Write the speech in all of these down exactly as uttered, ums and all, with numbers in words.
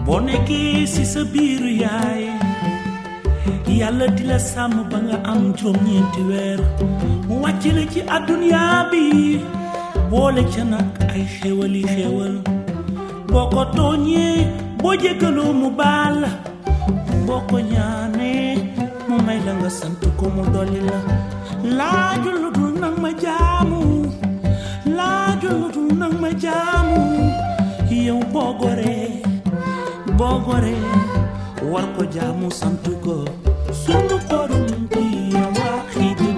boo nekkee ci sa biir yaay yàlla di la sàmm ba nga am juróom-ñeenti weer mu wàcc la ci àdduna bi boole ca nag ay xéwali xéwal boo ko tooñee boo jéggaloo mu baal boo ko ñaanee mu may la nga sant ko mu dolli la laajul lu dul nag ma jaamu laajul lu dul nag ma jaamu yow boo goree boo goree war ko jaamu sant ko sunu borom bi waaxidun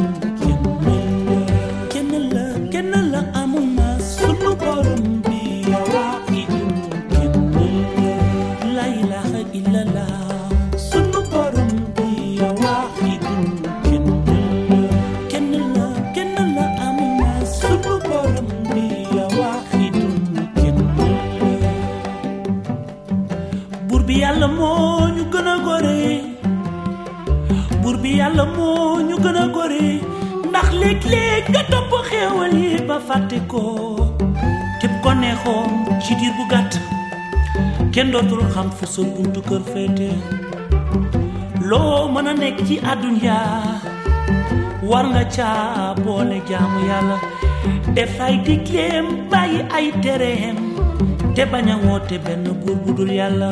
kenn la kenn la amul na sunu borom bi waaxidun kenn la ilaha illallah sunu borom bi waaxidun kenn kenn la kenn la amul na sunu borom bi waaxidun kenn buur bi yàlla moo ñu gën a gore buur bi yàlla moo ñu gën a gore ndax léeg-léeg nga topp xéewal yi ba fàtte ko képp ko neexoon ci diir bu gàtt kenn dootul xam fu sa buntu kër féete loo mën a nekk ci àdduna war nga caa boole jaamu yàlla def ay digleem bàyyi ay tereem te bañ a woote benn buur bu dul yàlla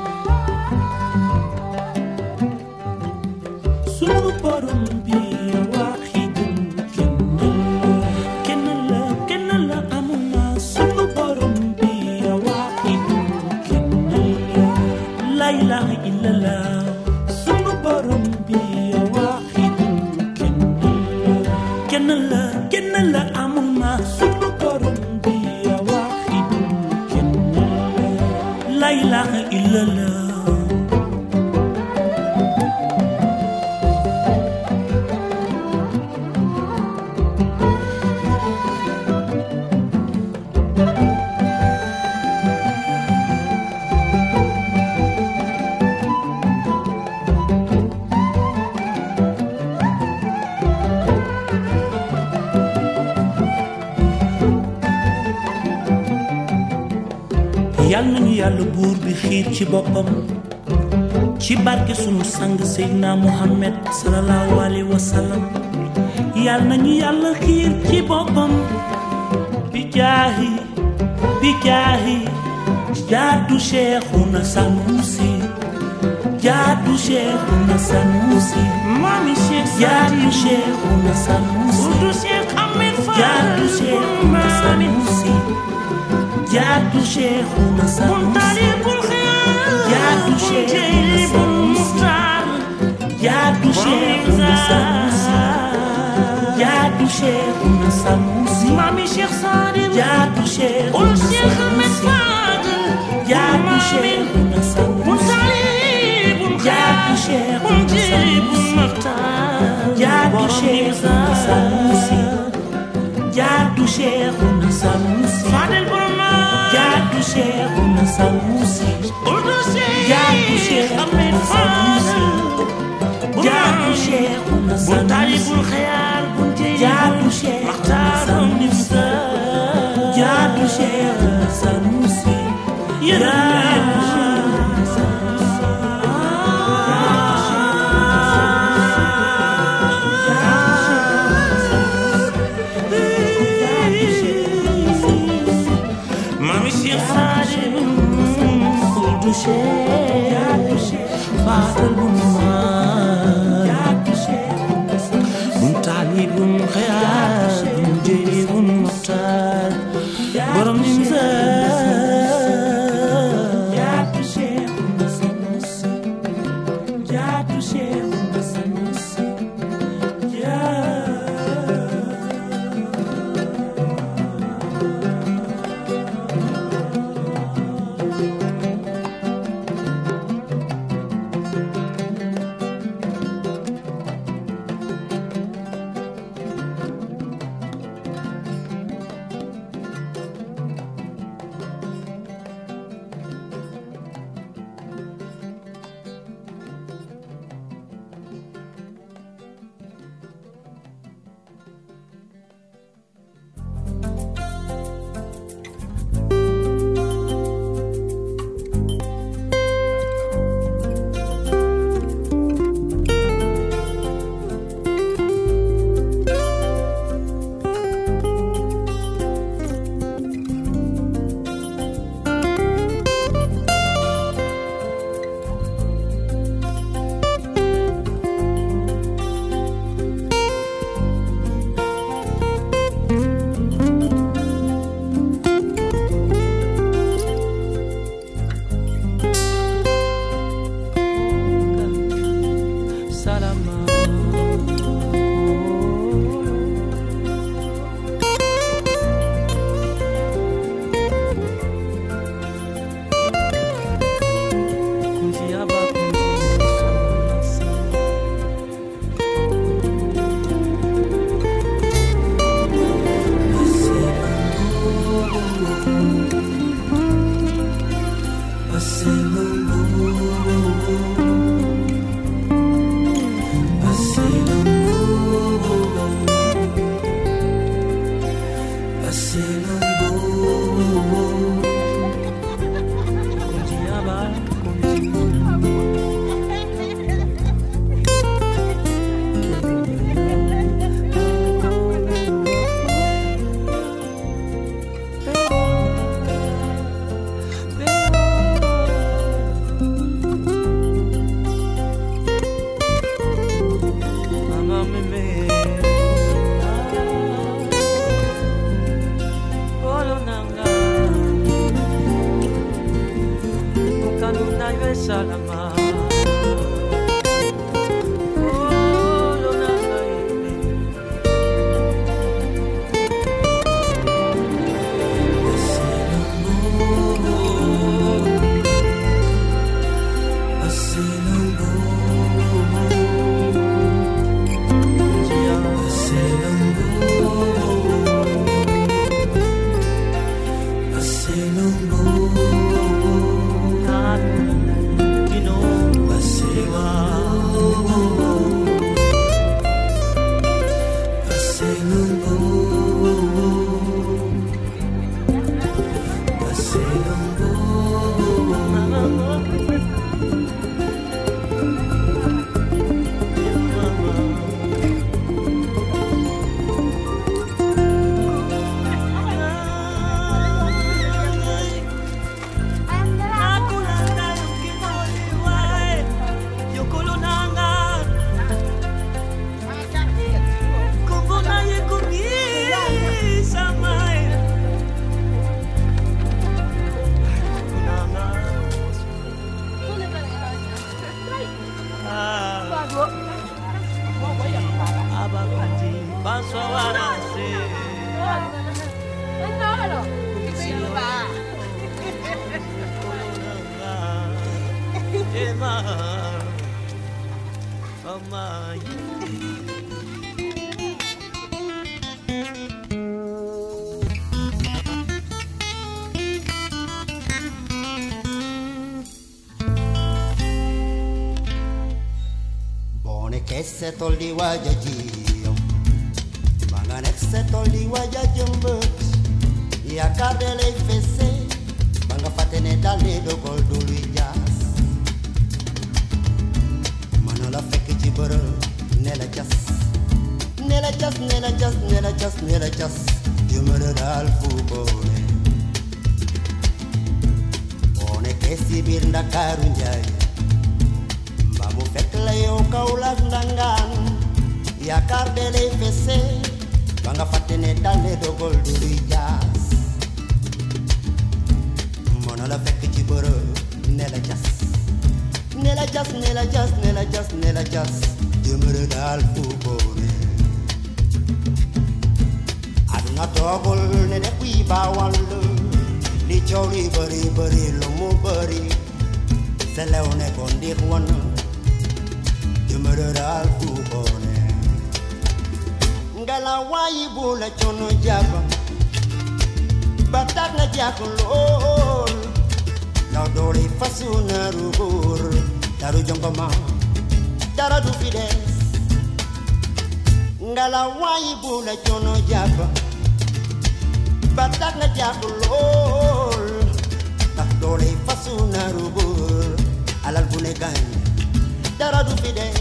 sunu borom bi waaxidun kenn la kenn la amul na sunu borom bi waaxidun kenn la ilaha illallah sunu borom bi waaxidun kenn kenn la kenn la amul na sunu borom bi waaxidun kenn la ilaha illallah yàlla nañu yàlla buur bi xiir ci boppam ci barke sunu sang Seydina Muhammad sallallahu alayhi wa sallam yàlla nañu yàlla xiir ci boppam bi jaahi bi jaahi jaadu Cheikhuna Sanusi jaadu Cheikhuna Sanusi mami Cheikh jaadu Cheikhuna Sanusi udu Cheikh Ahmed Fall jaadu Cheikhuna Sanusi jaadu Cheikhuna Sanusi jaadu Cheikhuna Sanusi jaadu Cheikhuna Sanusi jaadu Cheikhuna Sanusi mami Cheikh Sadim jaadu Cheikhuna Sanusi jaadu Cheikhuna Sanusi jaadu Cheikhuna Sanusi jaadu Cheikhuna Sanusi jaadu Cheikhuna Sanusi jaadu Cheikhuna Sanusi jaadu Cheikhuna Sanusi jaadu Cheikhuna Sanusi jaadu Cheikhuna Sanusi jaadu Cheikhuna Sanusi mami Cheikh Sadim Kudu Cheikh jaadu Cheikh Fadel Bunma jaadu Cheikh Bun Talibun Khayar Bun Jeribun Muhtar borom nimsa jaadu Cheikhuna Sanusi jaadu Cheikhuna Sanusi Se toldi waja jiyo Banganek se toldi waja jembut Ya kardele fese Banga fatene dale do gol dulu jas Manola fek ci beure Nela jas Nela jas nela jas nela jas nela jas Jumere dal fu bone One kesi bir Ndakaru njay Mu fekk la yow Kaolack ndangaan yaakaar de lay fese ba nga fàtte ne dale dogol du luy jaas mën la fekk ci bërëb ne la jas ne la jas ne la jas ne la jas ne la jas jëmërë daal fu boone aduna toogul ne def yi baawal li coow li bëri bëri lu mu bëri selew ne ko ndiix wan Jumere dal fu bone Ngala wayi bula chono jaba Batak na jako lol Law dole fasuna rubur Daru jongoma Dara du fides Ngala wayi bula chono jaba Batak na jako lol Law dole fasuna rubur Alal bune gany Dara du fides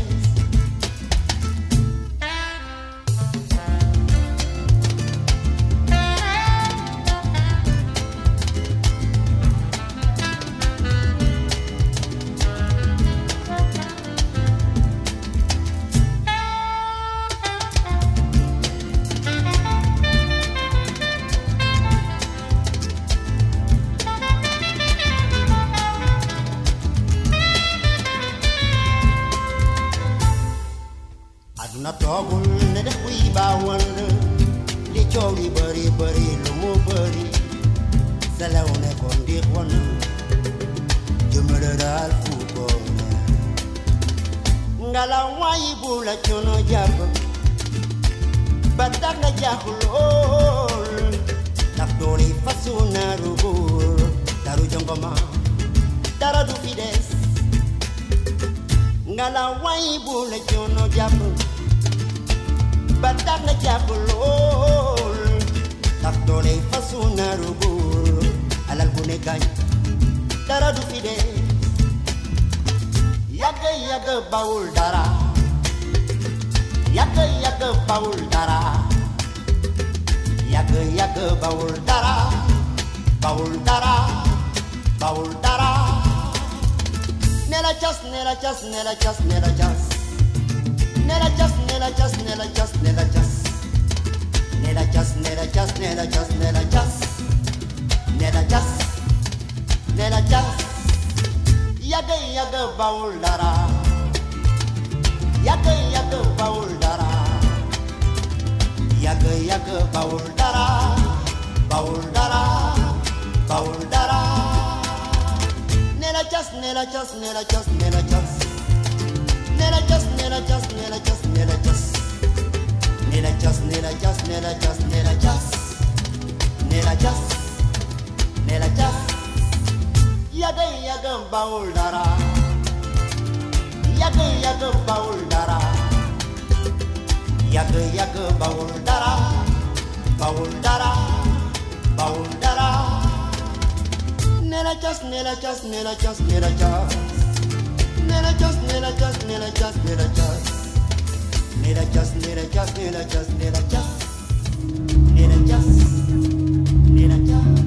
na togul ne def kuy baawal li coow li bëri bëri lu mu bëri selew ne ko ndiix wan jëmale daal fu boone ngala wayi bu la coono jàpp ba tax nga jaaxu lool ndax doole fasu naaru góor daru jongoma dara du fi des ngala wayi bu la coono jàpp Batak na jàpp lool ndax doole fasu naaru góor alal bu ne gañ dara du fi dee yàgg yàgg bawul dara yàgg yàgg bawul dara yàgg yàgg bawul dara bawul dara bawul dara ne la cas ne la cas ne la cas ne la cas Nella just, nella just, nella just, nella just, nella just, nella just, nella just, nella just, nella just, nella just. Yaga yaga baul dara, yaga yaga baul dara, yaga yaga baul dara, baul dara, baul dara. Nela just, nela just, nela just, nela just, nela just, nela just, nela just, nela just, nela just, nela just, nela just, nela just, nela just, nela just. Yaga yaga baul dara, yaga yaga baul dara, yaga yaga baul dara, baul dara, baul dara. Nela just, nela just, nela just, nela just, nela just, nela just, nela just, nela just, nela just, nela just, nela just, nela just, nela just, nela just.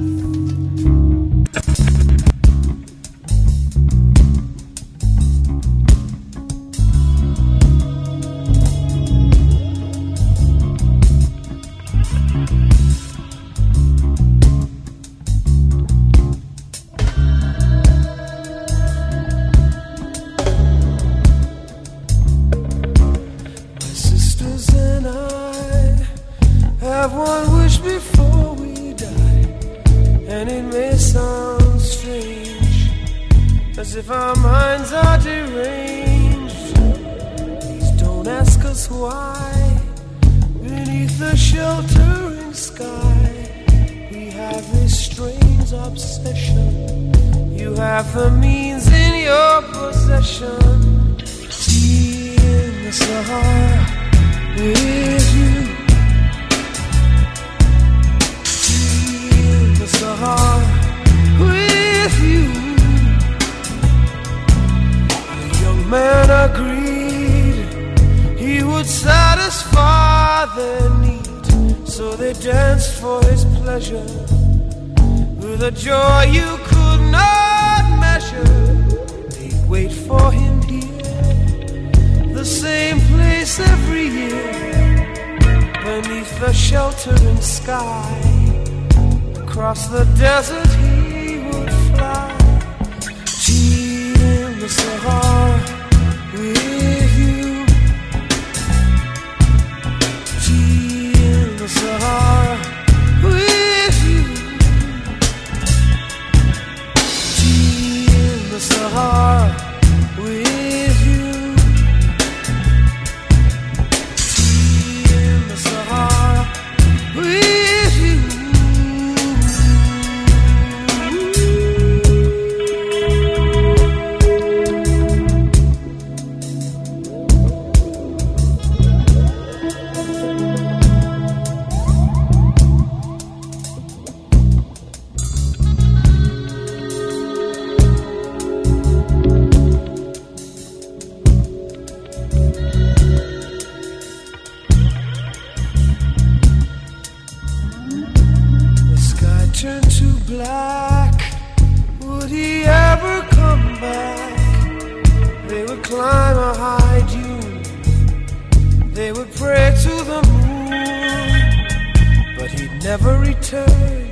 If our minds are deranged, please don't ask us why. Beneath the sheltering sky, we have this strange obsession. You have the means in your possession. Tea in the Sahara with you. Tea in the Sahara with you. Man agreed he would satisfy their need, so they danced for his pleasure with a joy you could not measure. They'd wait for him here, the same place every year, beneath the sheltering sky. Across the desert he would fly. Tea in the Sahara with you, tea in the Sahara with you, tea in the Sahara with you, tea in the Sahara with you. Turned to black, would he ever come back? They would climb a high dune, they would pray to the moon, but he'd never return.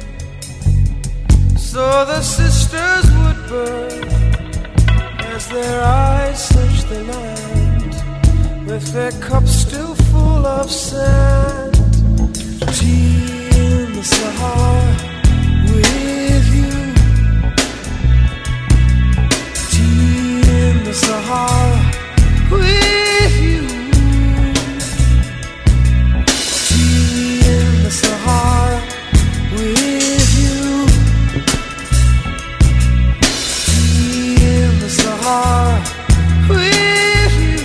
So the sisters would burn as their eyes searched the land, with their cups still full of sand. Tea in the Sahara with you, tea in the Sahara with you, tea in the Sahara with you, tea in the Sahara with you.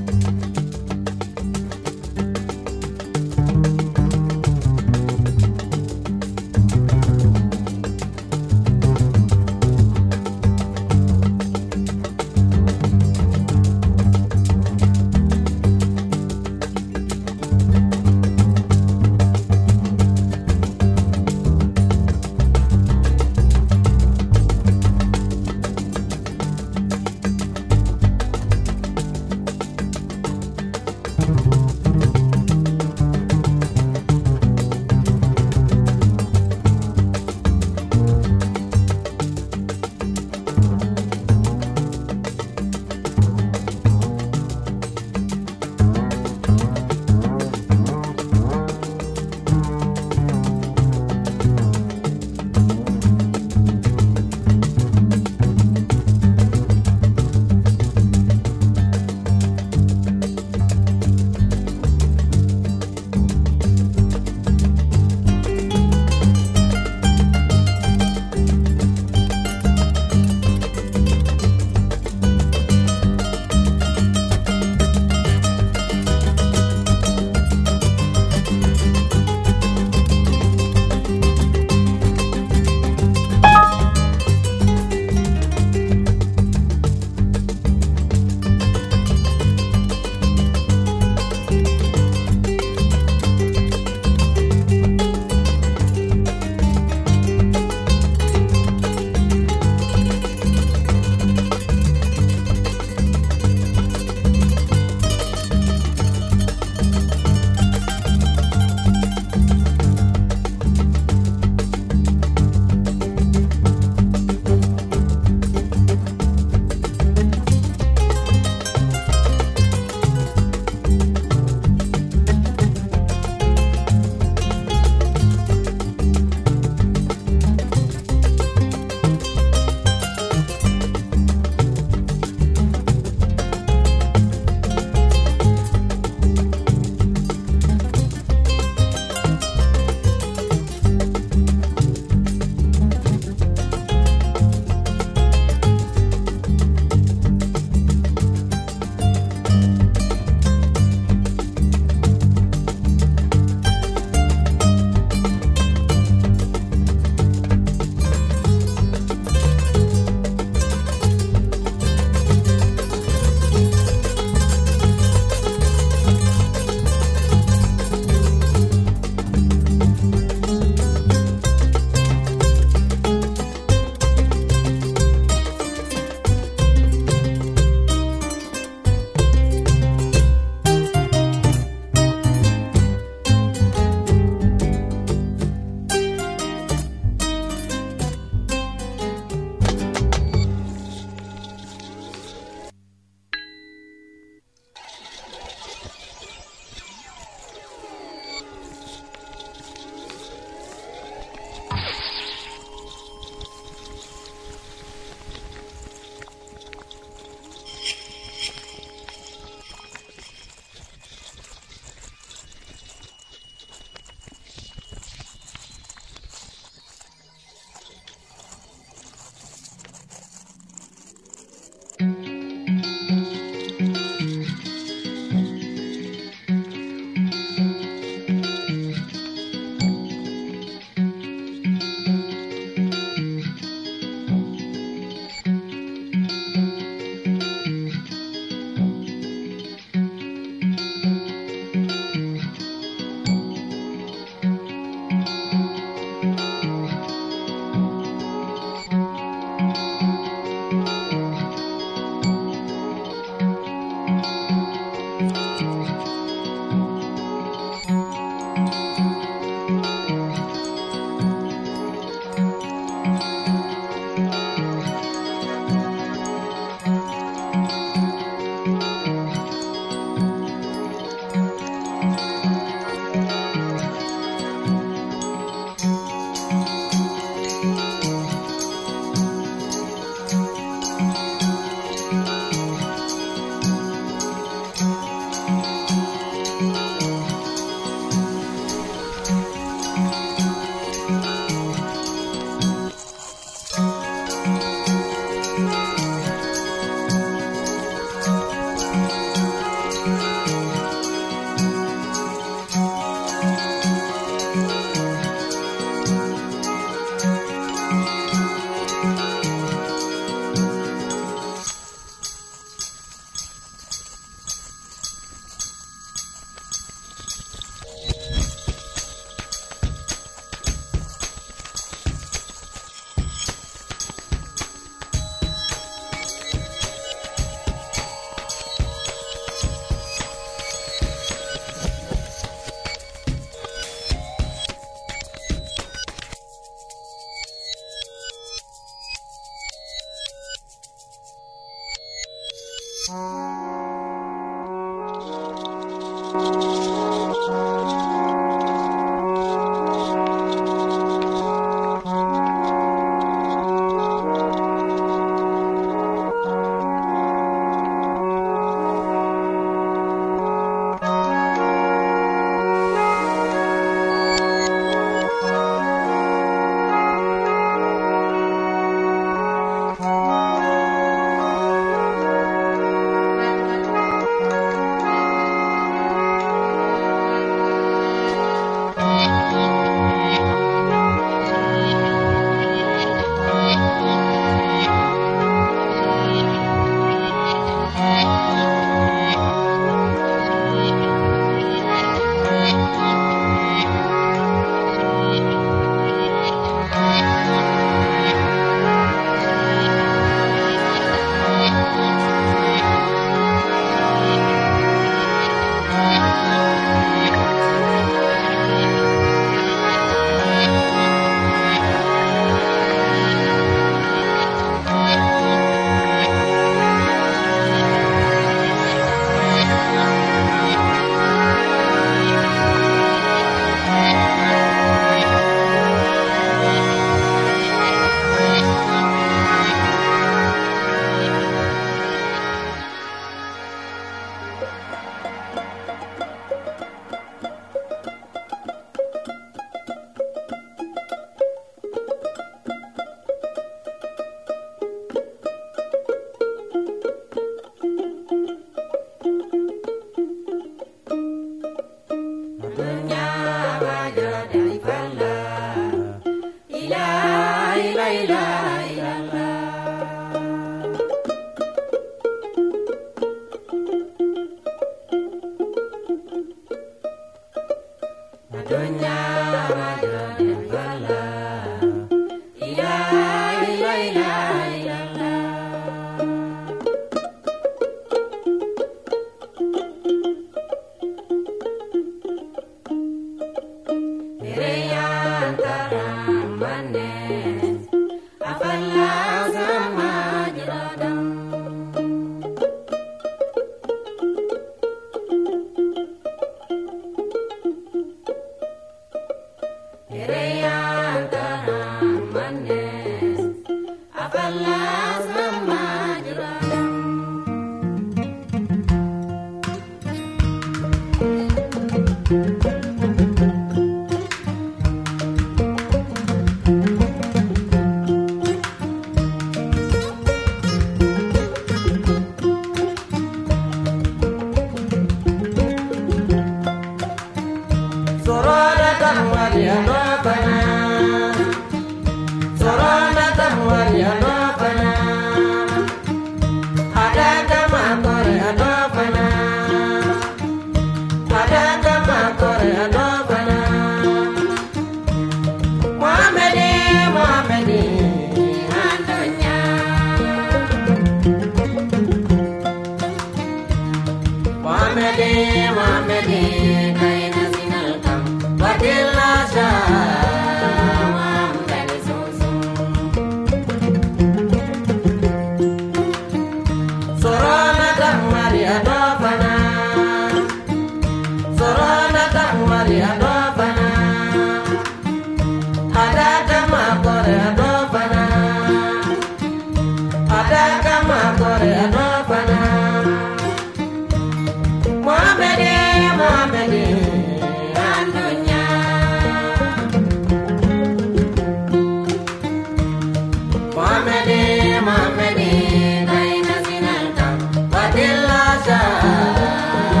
Mohammed, Mohammed, Kaina Sinalka, Wadilla Shah.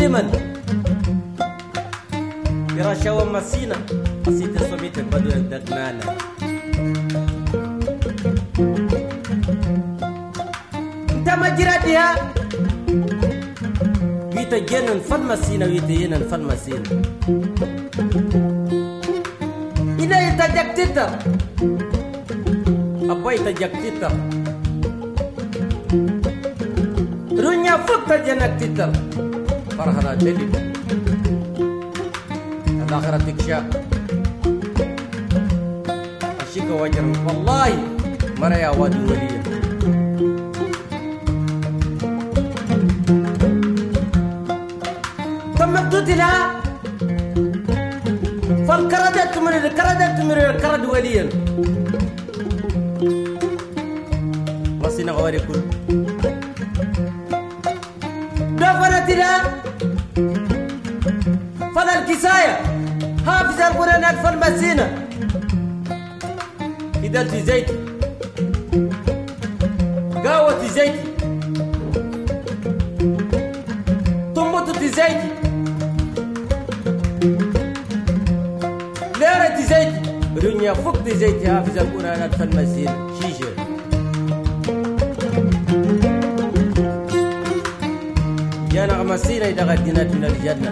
Suleiman Irashawa Masina Asita Somite Badu Dagnana Ntama Jiradia Wita Jenan Fan Masina Wita Yenan Fan Masina Ina Itajak Tita Apa Itajak Tita Runya Fukta Janak Tita Farhana Delhi الآخرة تكشاف الشيك وجر والله مرة يا وادي وليا تم مدود لها فالكردت من الكردت من الكرد وليا وصينا غواري كل دفنت لها فلا الكساية حافظ القرآن ألف المسينة إذا تزيت قاوة تزيت طموت تزيت ليرة تزيت رنيا فوق تزيت حافظ القرآن ألف المسينة شيشة جانا مسينة إذا غدينا من الجنة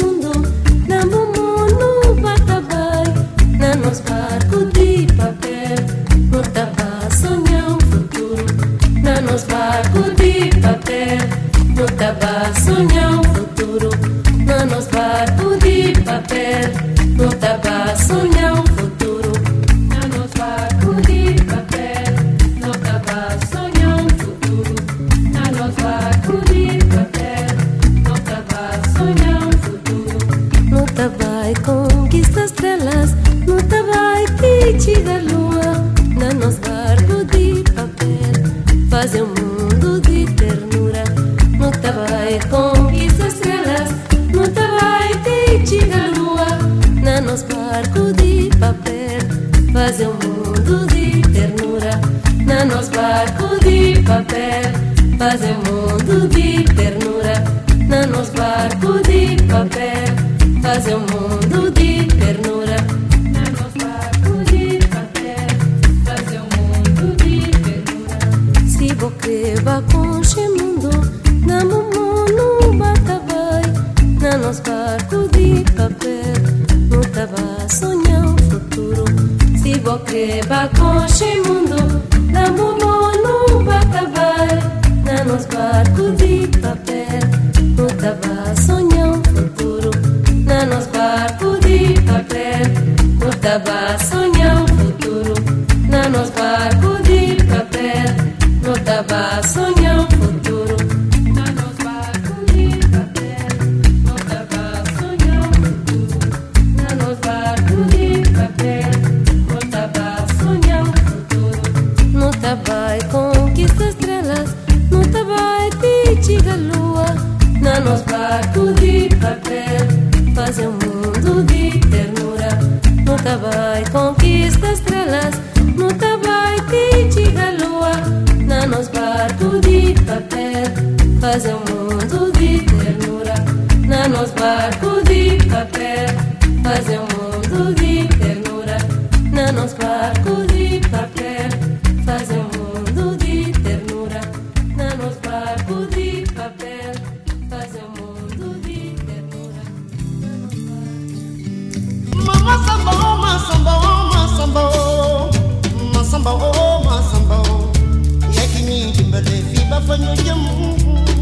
Nos barcos de papel mundo de ternura. Na nos barco de papel, fazer um mundo de ternura. Na nos barco de papel, fazer um mundo de ternura. Se você vai com este mundo, na mundo bata vai. Na nos barco de papel, não tava sonhar o futuro. Se você vai com este mundo, na mundo bata vai. Na nos barco de papel, não tava sonhar o futuro. Na nos barco de papel, não tava sonhar o futuro. Na nos barco de papel, não tava sonhar o futuro. Na nos barco de papel, não tava sonhar o futuro. Na nos barco de papel, não tava sonhar o futuro. Não tava conquista estrelas, não tava tiga lua. Na nos barco de papel, fazer um mundo de ternura. Não tava conquista estrelas, não tava tiga lua. Na nos barco de papel, fazer um mundo de ternura. Na nos barco de papel, fazer um mundo de ternura. Na nos barco de papel, fazer um mundo de ternura. Na nos barco de papel, fazer um mundo de ternura. Mama samba, mama samba, mama samba, mama samba, mama samba. E aqui nem de bele fiba fanho jamu.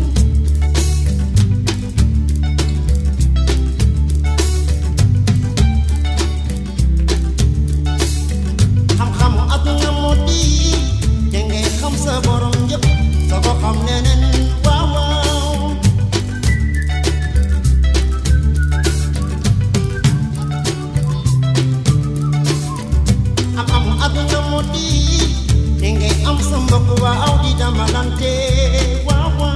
Ham ham aduna modi, jenge ham sa borom jep, sa ko xam nenen waaw waaw. Am am aduna modi, jenge am sa mbokk waaw di damalante waaw waaw.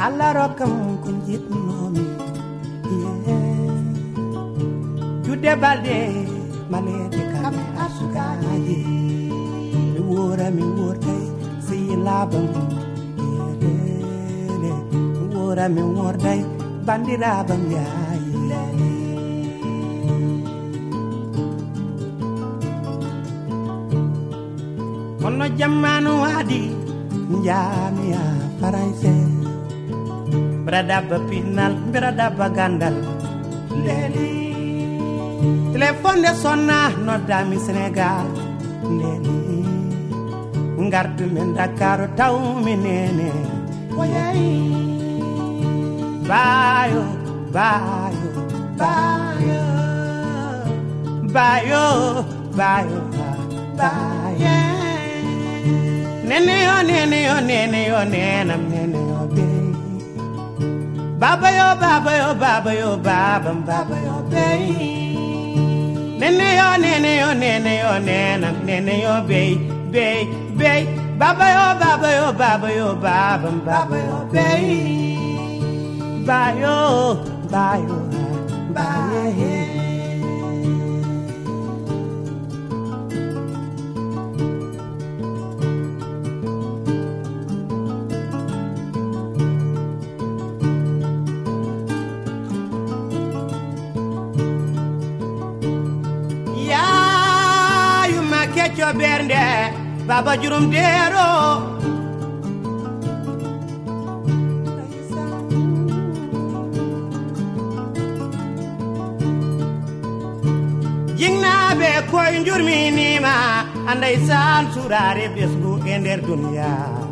alla rokkam ko jitnomi jude balde malede kam asugaji mi wora mi wortay si labam mi wora mi wortay bandirabam yaay kono jammanu wadi njamiya faransé bradaba pinal bradaba gandal leli téléphone de sonna noddami Sénégal leli ngartu men Dakar taw mi nene oyayi bayo bayo bayo bayo bayo bayo nene yo nene yo nene yo nenam nene yo be baba yo baba yo baba yo baba baba yo be nene yo nene yo nene yo nenam nene yo be be be baba yo baba yo baba yo baba baba yo be bayo bayo bayo kecho bernde baba jurum dero jingna be koy njurmi nima anday san surare besgu ender dunya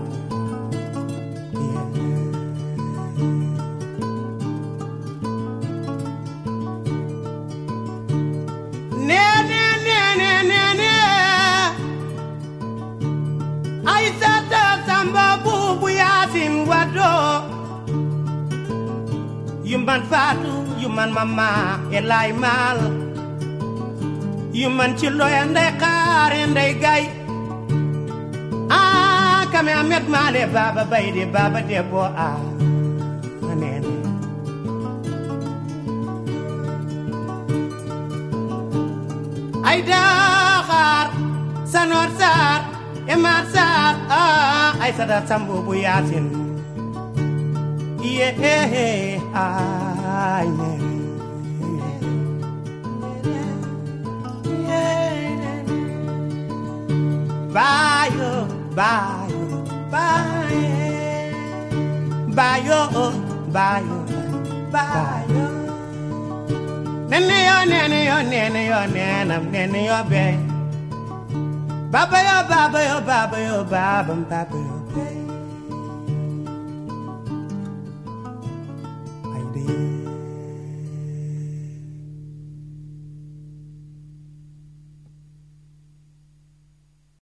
Yuman fatu, yuman mama, elai mal. Yuman chilo ende kar ende gai. Ah, kame amet male baba baide baba debo ah. Anene. Aida khar, sanor sar, emar sar, ah, ay sadar sambu bu yasin. Yeah, I know. Bayo, bayo, bayo, bayo, bayo, bayo. Nene yo, nene yo, nene yo, nene, nene yo, be. Baba yo, baba yo, baba yo, baba, baba yo, be.